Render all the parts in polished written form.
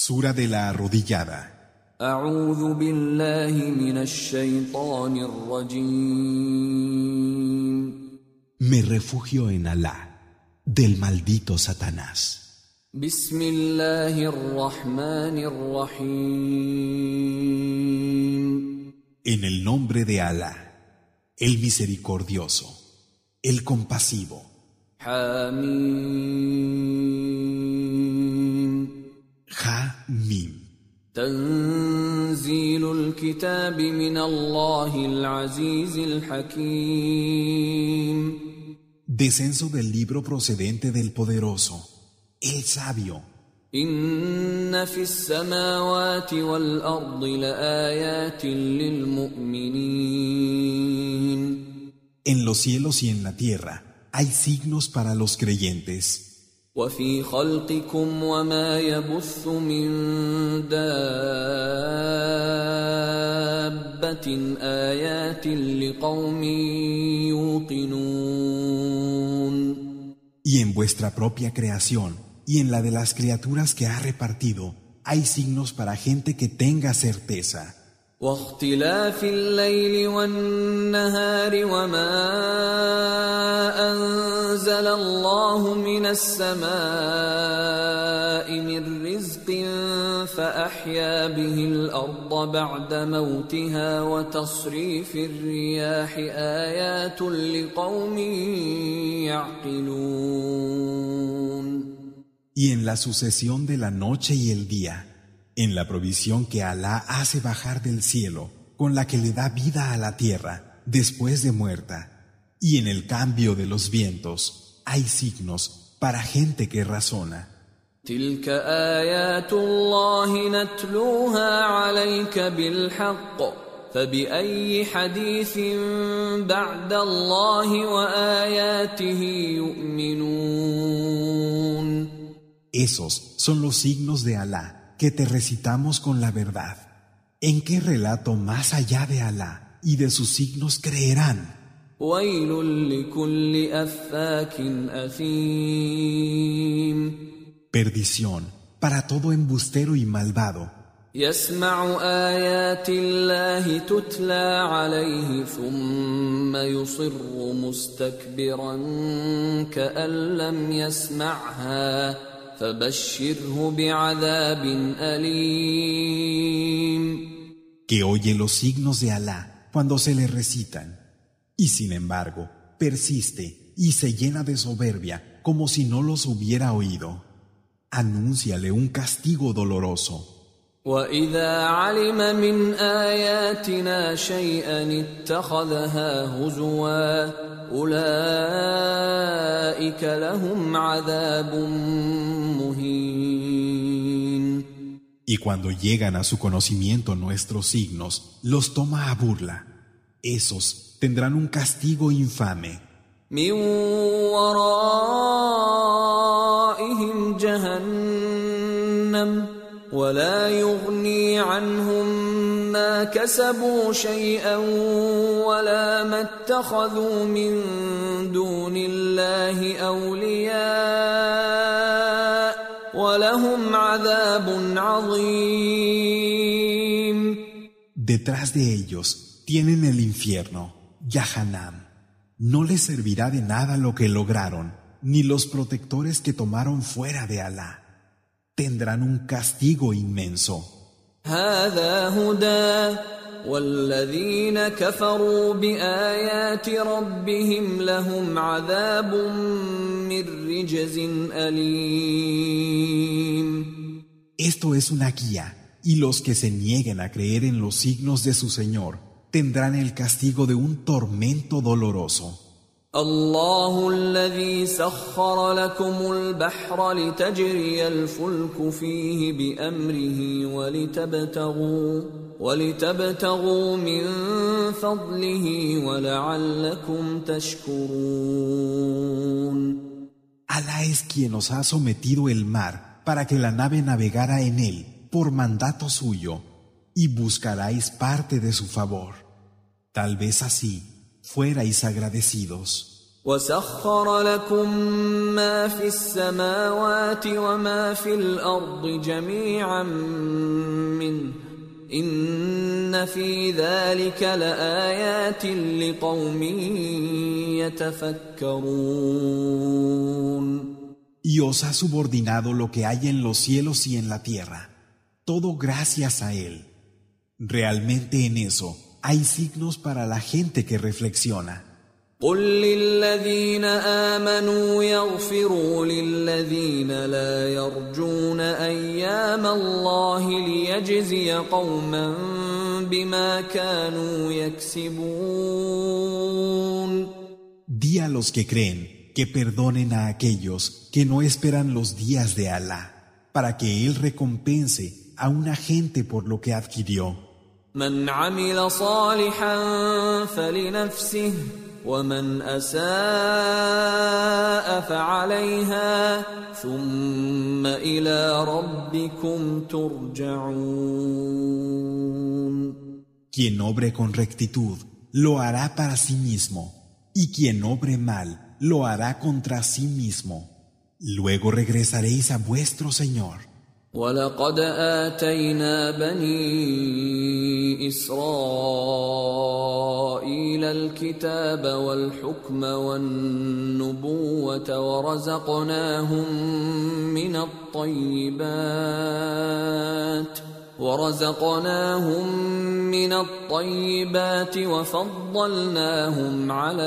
Sura de la arrodillada. أعوذ بالله من الشيطان الرجيم. Me refugio en Alá, del maldito Satanás. بسم الله الرحمن الرحيم. En el nombre de Alá, el misericordioso, el compasivo. حميم. Ha Mim. تنزيل الكتاب من الله العزيز الحكيم. Descenso del libro procedente del poderoso, el sabio. إن في السماوات والأرض لآيات للمؤمنين. En los cielos y en la tierra hay signos para los creyentes. وفي خلقكم وما يبث من دابة آيات لقوم يوقنون. Y en vuestra propia creación y en la de las criaturas que ha repartido hay signos para gente que tenga certeza. واختلاف الليل والنهار وما أنزل الله من السماء من رزق فأحيا به الأرض بعد موتها وتصريف الرياح آيات لقوم يعقلون. Y en la sucesión de la noche y el día, en la provisión que Alá hace bajar del cielo, con la que le da vida a la tierra después de muerta, y en el cambio de los vientos, hay signos para gente que razona. تلك آيات الله نتلوها عليك بالحق فبأي حديث بعد الله وآياته يؤمنون. Esos son los signos de Alá que te recitamos con la verdad. ¿En qué relato más allá de Alá y de sus signos creerán? ويل لكل أفاك أثيم. Perdición para todo embustero y malvado, يسمع آيات الله تتلى عليه ثم يصر مستكبرا كأن لم يسمعها فبشره بعذاب أليم. que oye los signos de Alá cuando se le recitan, y sin embargo persiste y se llena de soberbia como si no los hubiera oído. Anúnciale un castigo doloroso. وإذا علم من آياتنا شيئا اتخذها هزوا أولئك لهم عذاب مهين. Y cuando llegan a su conocimiento nuestros signos, los toma a burla. Esos tendrán un castigo infame. من ورائهم جهنم ولا يغني عنهم ما كسبوا شيئا ولا ما اتخذوا من دون الله أولياء ولهم عذاب عظيم. Detrás de ellos tienen el infierno, Yahanam. No les servirá de nada lo que lograron, ni los protectores que tomaron fuera de Alá. Tendrán un castigo inmenso. هذا هدى والذين كفروا بآيات ربهم لهم عذاب من رجز أليم. Esto es una guía, y los que se nieguen a creer en los signos de su Señor tendrán el castigo de un tormento doloroso. الله الذي سخر لكم البحر لتجري الفلك فيه بأمره ولتبتغوا من فضله ولعلكم تشكرون. Alá es quien os ha sometido el mar para que la nave navegara en él por mandato suyo, y buscaráis parte de su favor. Tal vez así fuerais agradecidos. وسخر لكم ما في السماوات وما في الأرض جميعا منه إن في ذلك لآيات لقوم يتفكرون. Y os ha subordinado lo que hay en los cielos y en la tierra, todo gracias a Él. Realmente en eso hay signos para la gente que reflexiona. قل للذين آمنوا يغفروا للذين لا يرجون أيام الله ليجزي قوما بما كانوا يكسبون. Di a los que creen que perdonen a aquellos que no esperan los días de Alá, para que Él recompense a una gente por lo que adquirió. من عمل صالحا فلنفسه ومن أساء فعليها ثم إلى ربكم ترجعون. Quien obre con rectitud lo hará para sí mismo, y quien obre mal lo hará contra sí mismo. Luego regresaréis a vuestro Señor. ولقد آتينا بني إسرائيل الكتاب والحكم والنبوة ورزقناهم من الطيبات وفضلناهم على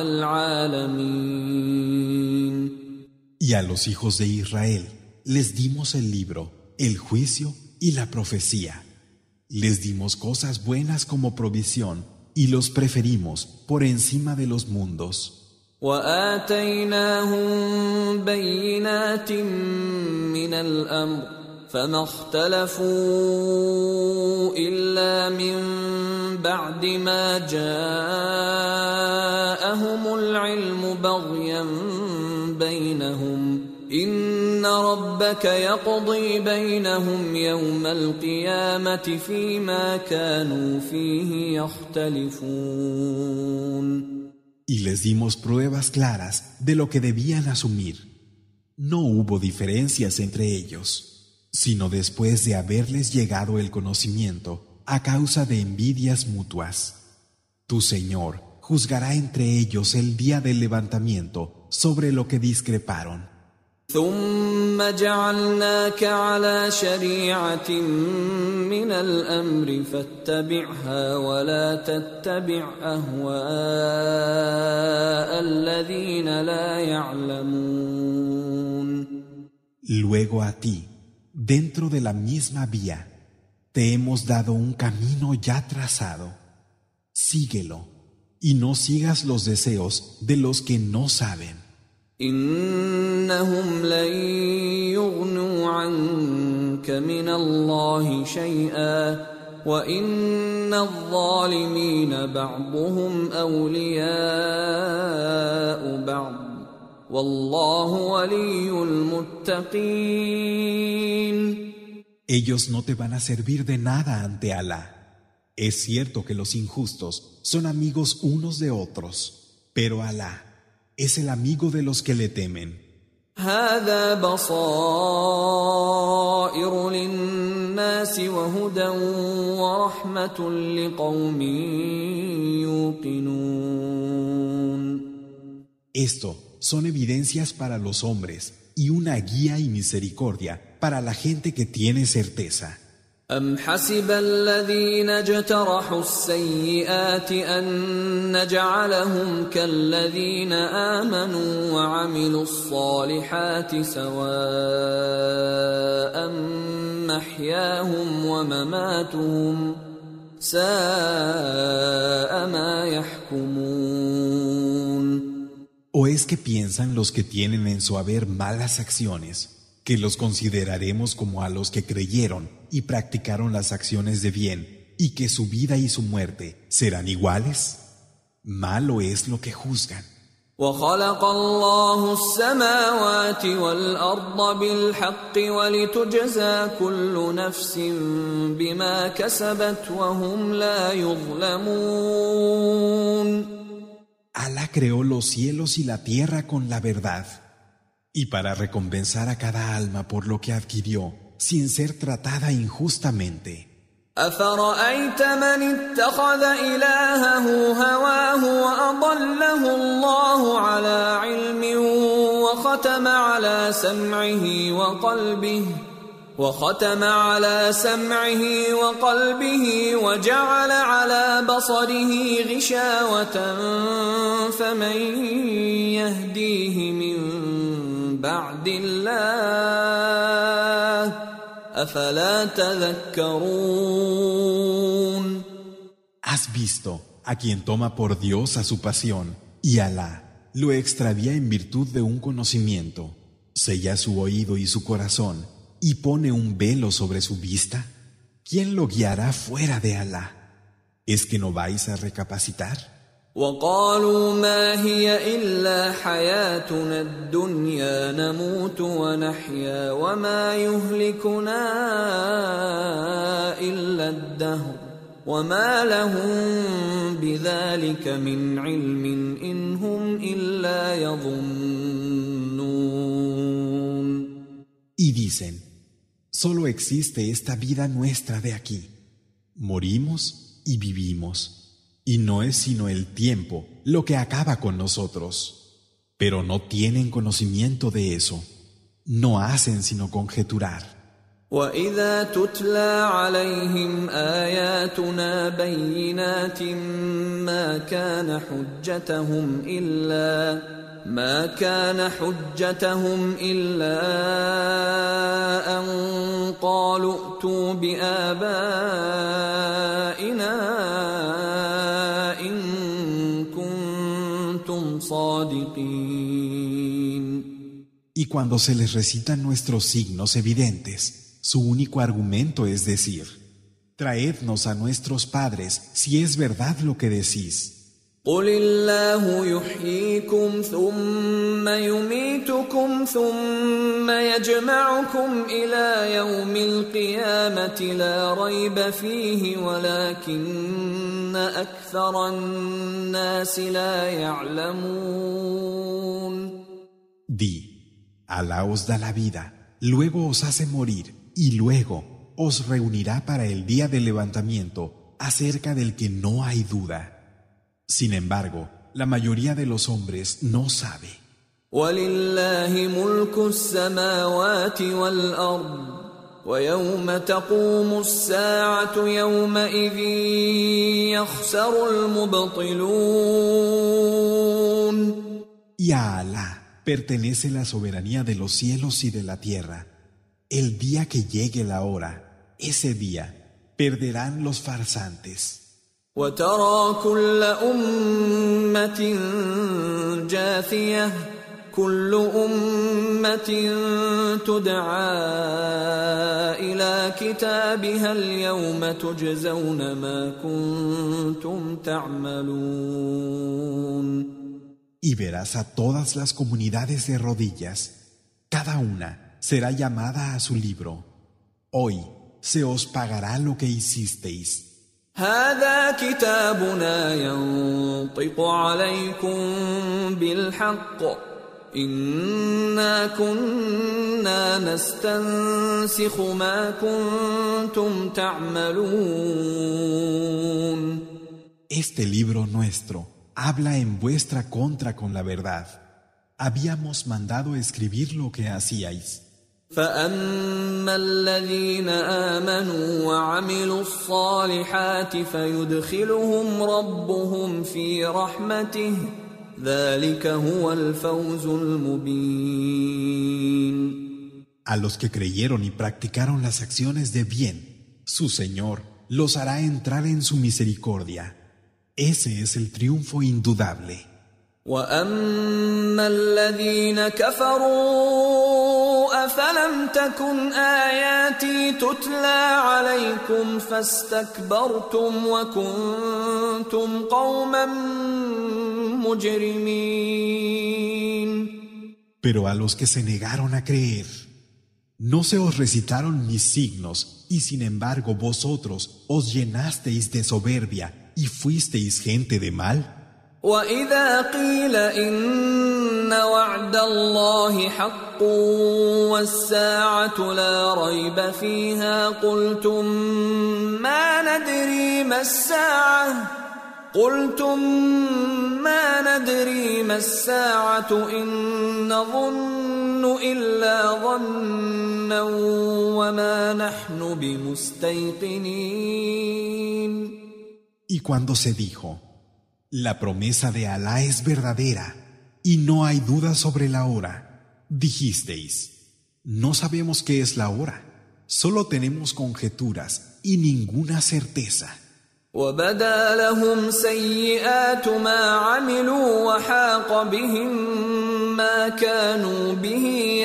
العالمين. Y a los hijos de Israel les dimos el libro, el juicio y la profecía. Les dimos cosas buenas como provisión y los preferimos por encima de los mundos. وآتيناهم بينات من الأمر فما اختلفوا إلا من بعد ما جاءهم العلم بغيا بينهم إن ربك يقضي بينهم يوم القيامة فيما كانوا فيه يختلفون. Y les dimos pruebas claras de lo que debían asumir. No hubo diferencias entre ellos, sino después de haberles llegado el conocimiento a causa de envidias mutuas. Tu Señor juzgará entre ellos el día del levantamiento sobre lo que discreparon. ثم جعلناك على شريعة من الأمر فاتبعها ولا تتبع أهواء الذين لا يعلمون. Luego a ti, dentro de la misma vía, te hemos dado un camino ya trazado. Síguelo y no sigas los deseos de los que no saben. إنهم لن يغنوا عنك من الله شيئا وإن الظالمين بعضهم أولياء بعض والله ولي المتقين. Ellos no te van a servir de nada ante Alá. Es cierto que los injustos son amigos unos de otros, pero Alá es el amigo de los que le temen. هذا بصائر للناس وهدى ورحمة لقوم يوقنون. Esto son evidencias para los hombres y una guía y misericordia para la gente que tiene certeza. أم حسب الذين اجترحوا السيئات أن نجعلهم كالذين آمنوا وعملوا الصالحات سواء محياهم ومماتهم ساء ما يحكمون. ¿O es que piensan los que tienen en su haber malas acciones que los consideraremos como a los que creyeron y practicaron las acciones de bien, y que su vida y su muerte serán iguales? Malo es lo que juzgan. وخلق الله السماوات والأرض بالحق ولتجزى كل نفس بما كسبت وهم لا يظلمون. Alá creó los cielos y la tierra con la verdad, y para recompensar a cada alma por lo que adquirió, sin ser tratada injustamente. أفرأيت من اتخذ إلهه هواه وأضله الله على علم وختم على سمعه وقلبه وجعل على بصره غشاوة فمن يهديه من بعد الله أفلا تذكرون. ¿Has visto a quien toma por Dios a su pasión y Alá lo extravía en virtud de un conocimiento, sella su oído y su corazón y pone un velo sobre su vista? ¿Quién lo guiará fuera de Alá? ¿Es que no vais a recapacitar? وقالوا ما هي إلا حياتنا الدنيا نموت ونحيا وما يهلكنا إلا الدهر وما لهم بذلك من علم إن هم إلا يظنون. Y dicen, solo existe esta vida nuestra de aquí. Morimos y vivimos. Y no es sino el tiempo lo que acaba con nosotros. Pero no tienen conocimiento de eso. No hacen sino conjeturar. وَإِذَا تُتْلَى عَلَيْهِمْ آيَاتُنَا بَيِّنَاتٍ ما كان حجتهم إلا أن قالوا ائتوا بآبائنا إن كنتم صادقين. Y cuando se les recitan nuestros signos evidentes, su único argumento es decir, traednos a nuestros padres si es verdad lo que decís. قل الله يحييكم ثم يميتكم ثم يجمعكم إلى يوم القيامة لا ريب فيه ولكن أكثر الناس لا يعلمون. Di, Alá os da la vida, luego os hace morir y luego os reunirá para el día del levantamiento acerca del que no hay duda. Sin embargo, la mayoría de los hombres no sabe. وَلِلَّهِ مُلْكُ السَّمَاوَاتِ وَالْأَرْضِ وَيَوْمَ تَقُومُ السَّاعَةُ يَوْمَئِذٍ يَخْسَرُ الْمُبْطِلُونَ. Y a Alá pertenece la soberanía de los cielos y de la tierra. El día que llegue la hora, ese día, perderán los farsantes. وَتَرَى كُلَّ أُمَّةٍ جَاثِيَةً كُلُّ أُمَّةٍ تُدْعَى إِلَى كِتَابِهَا الْيَوْمَ تُجْزَوْنَ مَا كُنتُمْ تَعْمَلُونَ. Y verás a todas las comunidades de rodillas. Cada una será llamada a su libro. Hoy se os pagará lo que hicisteis. هذا كتابنا ينطق عليكم بالحق إنا كنا نستنسخ ما كنتم تعملون. Este libro nuestro habla en vuestra contra con la verdad. Habíamos mandado escribir lo que hacíais. فأما الذين آمنوا وعملوا الصالحات فيدخلهم ربهم في رحمته ذلك هو الفوز المبين. A los que creyeron y practicaron las acciones de bien, su Señor los hará entrar en su misericordia. Ese es el triunfo indudable. وأما الذين كفروا أفلم تكن آياتي تتلى عليكم فاستكبرتم وكنتم قوما مجرمين. Pero a los que se negaron a creer, no se os recitaron mis signos y sin embargo vosotros os llenasteis de soberbia y fuisteis gente de mal. وإذا قيل إن وعد الله حق والساعة لا ريب فيها قلتم ما ندري ما الساعة إن نظن إلا ظنا وما نحن بمستيقنين. Y cuando se dijo, la promesa de Alá es verdadera y no hay duda sobre la hora, dijisteis, no sabemos qué es la hora, solo tenemos conjeturas y ninguna certeza. وبدا لهم سيئات ما عملوا وحاق بهم ما كانوا به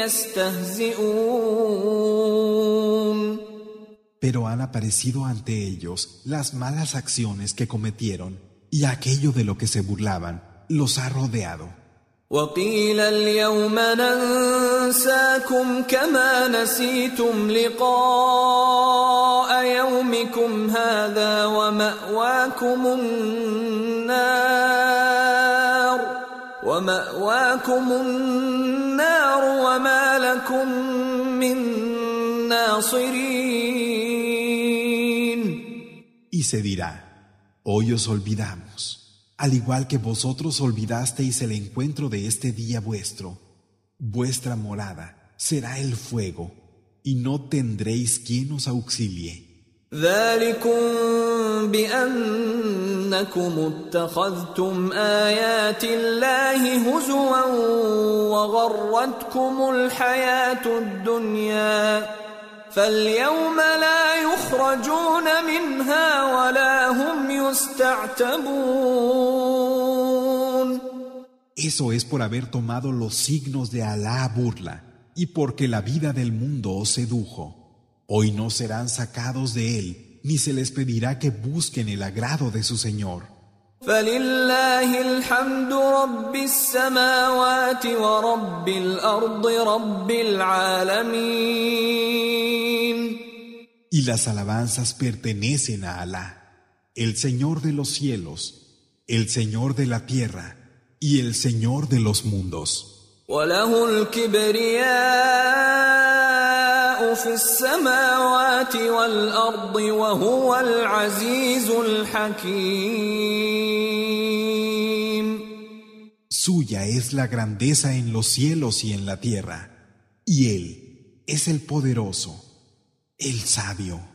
يستهزئون. Pero han aparecido ante ellos las malas acciones que cometieron y aquello de lo que se burlaban los ha rodeado. وقيل اليوم ننساكم كما نسيتم لقاء يومكم هذا ومأواكم النار وما لكم من ناصرين. Y se dirá, hoy os olvidamos, al igual que vosotros olvidasteis el encuentro de este día vuestro. Vuestra morada será el fuego, y no tendréis quien os auxilie. ذلكم بأنكم اتخذتم آيات الله هزوا وغرتكم الحياة الدنيا فاليوم لا يخرجون منها ولا هم يستعتبون. Eso es por haber tomado los signos de Alá a burla y porque la vida del mundo os sedujo. Hoy no serán sacados de él, ni se les pedirá que busquen el agrado de su Señor. فلله الحمد رب السماوات ورب الأرض رب العالمين. Y las alabanzas pertenecen a Alá, el Señor de los cielos, el Señor de la tierra y el Señor de los mundos. وله الكبرياء في السماوات والأرض وهو العزيز الحكيم. Suya es la grandeza en los cielos y en la tierra, y Él es el poderoso, el sabio.